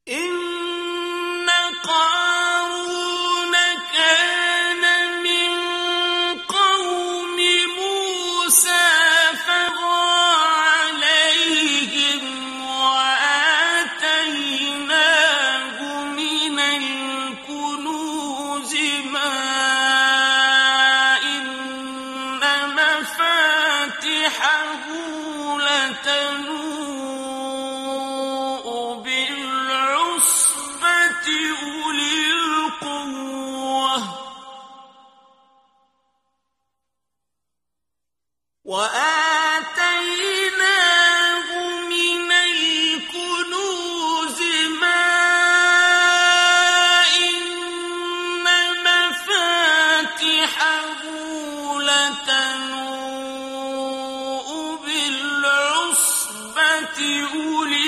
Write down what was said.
إِنَّ قَارُونَ كَانَ مِن قَوْمِ مُوسَىٰ فَبَغَىٰ عَلَيْهِمْ وَآتَيْنَاهُ مِنَ الْكُنُوزِ مَا إِنَّ مَفَاتِحَهُ لَتَنُوءُ بِالْعُصْبَةِ أُولِي الْقُوَّةِ وَآتَيْنَاهُ مِنَ الْكُنُوزِ مَا إِنَّ مَفَاتِحَهُ لَتَنُوءُ بِالْعُصْبَةِ أُولِي